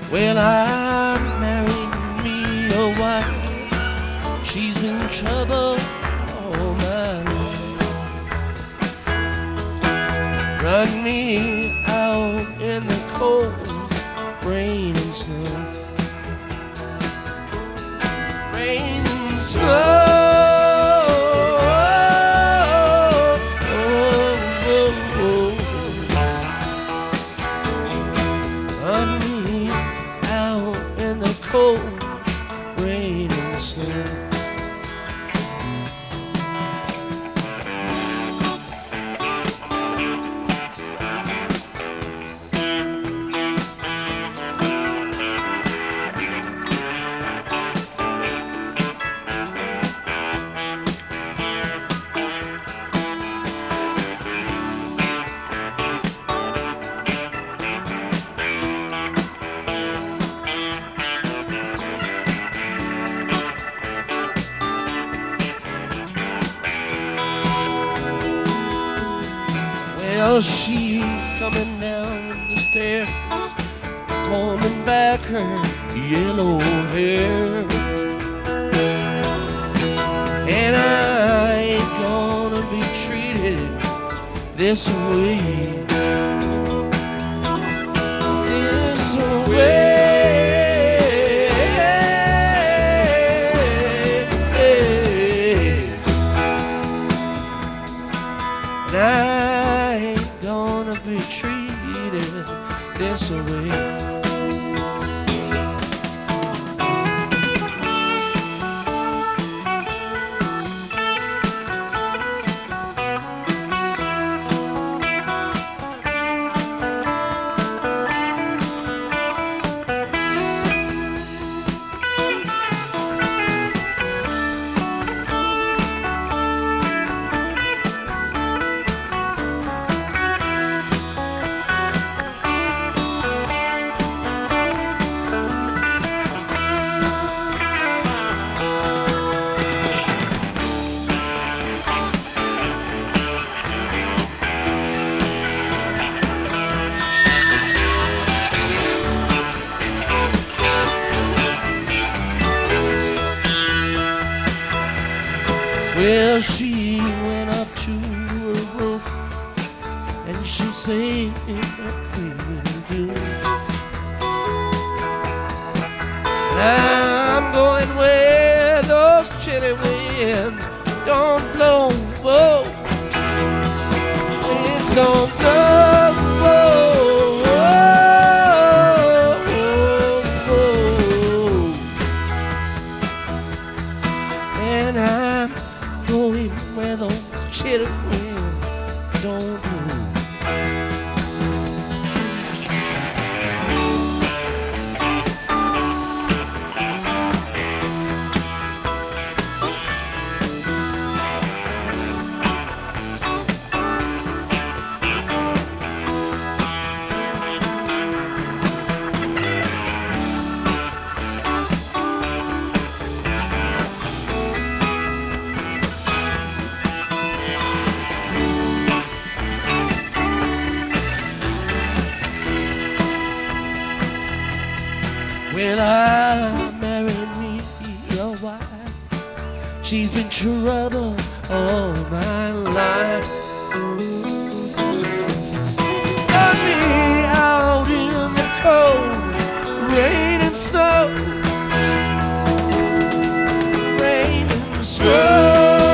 Well, I married me a wife. She's been trouble all my life. Run me out in the cold rain and snow. Rain and snow. Run me out in the cold rain and snow. Well, she coming down the stairs, combing back her yellow hair. And I ain't gonna be treated this way. This way. And I ain't gonna be treated this way. Well, she went up to her room and she said, "I'm feeling good." And I'm going where those chilly winds don't blow. Whoa. Winds don't blow. Whoa. Whoa. And I'm going where those chilly winds don't blow. Well, I married me a wife. She's been trouble all my life. Got me out in the cold rain and snow. Rain and snow.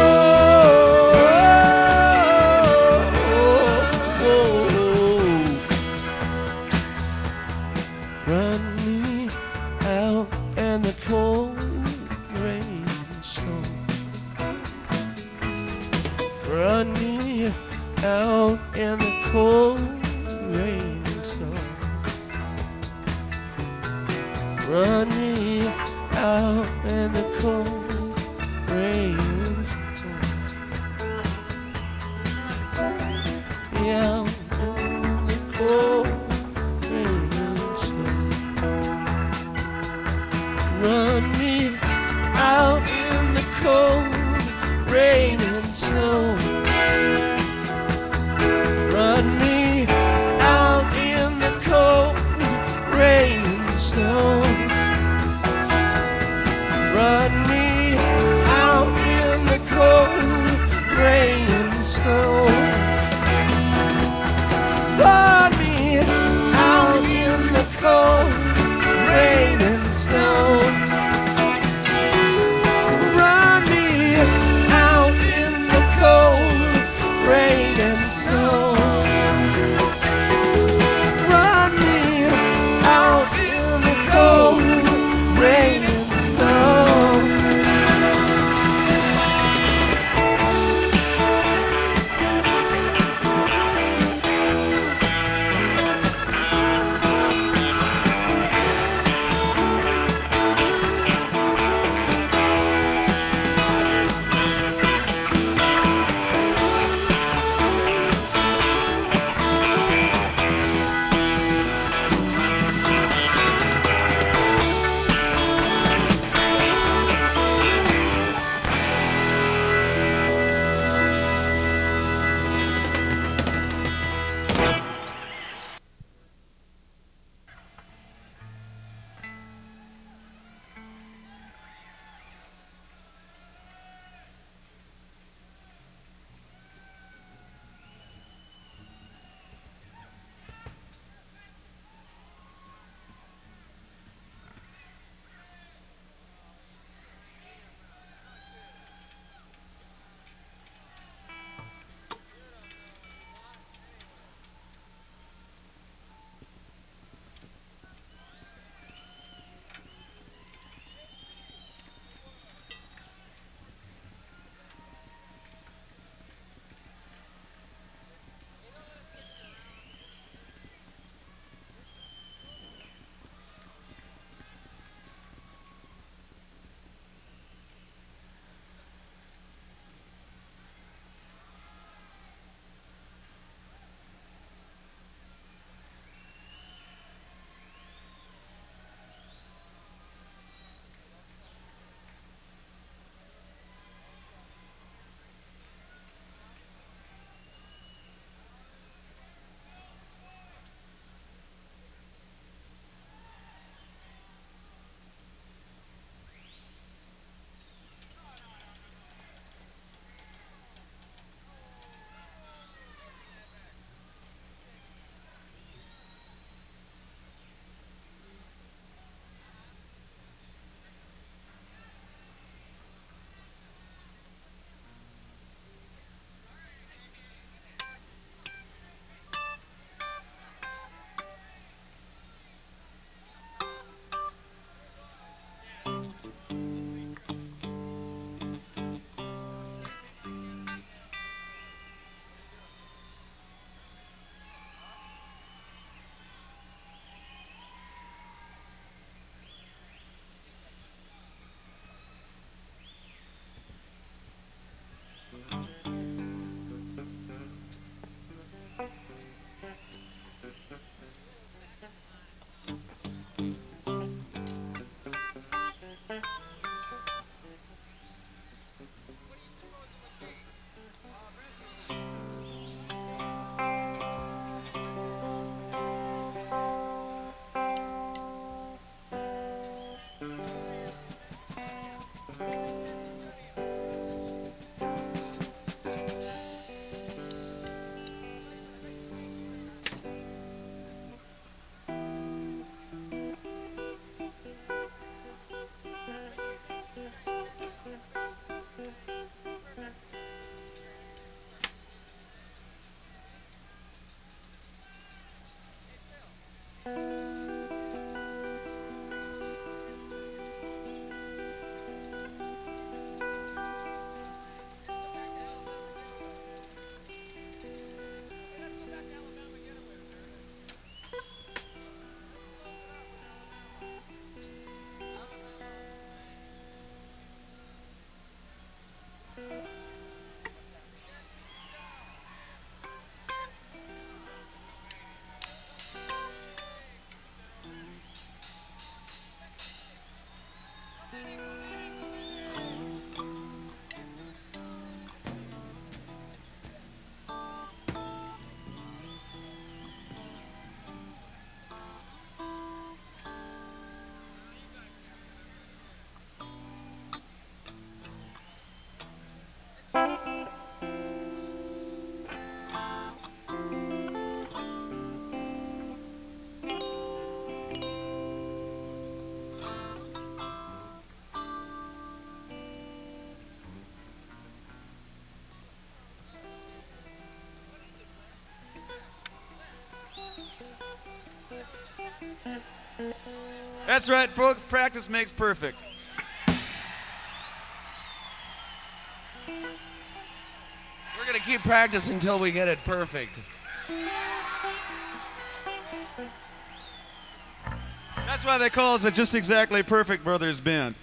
Run me out in the cold rain and snow. Run me out in the cold rain and snow. Run me out in the cold rain and snow. Yeah, in the cold rain and snow. Run me out in the cold rain and snow. Run me out in the cold rain and snow. That's right, folks. Practice makes perfect. We're going to keep practicing until we get it perfect. That's why they call us the Just Exactly Perfect Brothers Band.